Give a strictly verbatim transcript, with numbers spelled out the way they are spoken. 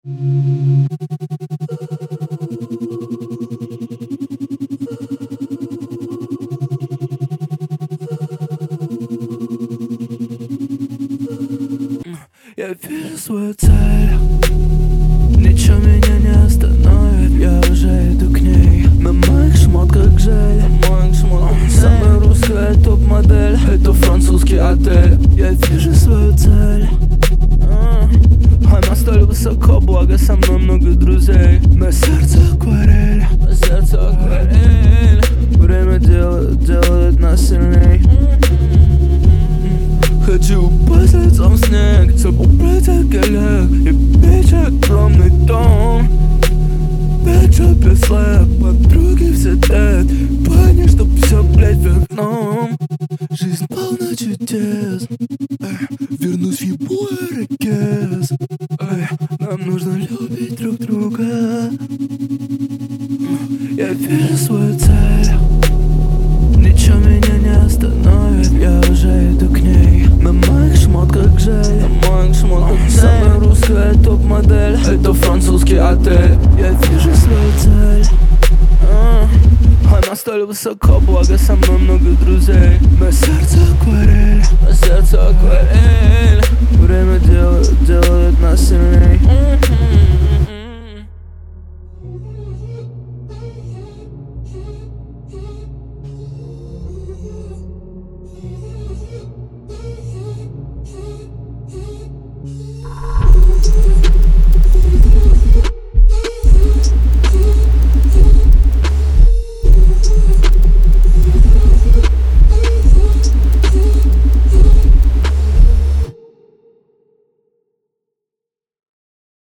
Я вижу свою цель, ничего меня не остановит, я уже иду к ней. На моих шмотках желе, самая русская топ-модель, это французский отель. Я вижу свою цель, она столь высоко, благо со мной много друзей. На сердце акварель, на сердце акварель. Время делает, делает нас сильней. Хочу упасть лицом в снег, забыть о коллег и печь огромный дом. Вечер без слэп, подруги все тет, парни, чтоб все, блять, вверх дном. Жизнь полна чудес, эй, вернусь в ебу ирокез, эй, нам нужно любить друг друга. Я вижу свою цель, ничего меня не остановит, я уже иду к ней. На моих шмотках желе, на моих шмотках самая русская топ-модель, это французский отель. Я вижу свою цель, а, она столь высоко, благо со мной много друзей. На сердце акварель, на сердце акварель. Время делает, делает нас сильней.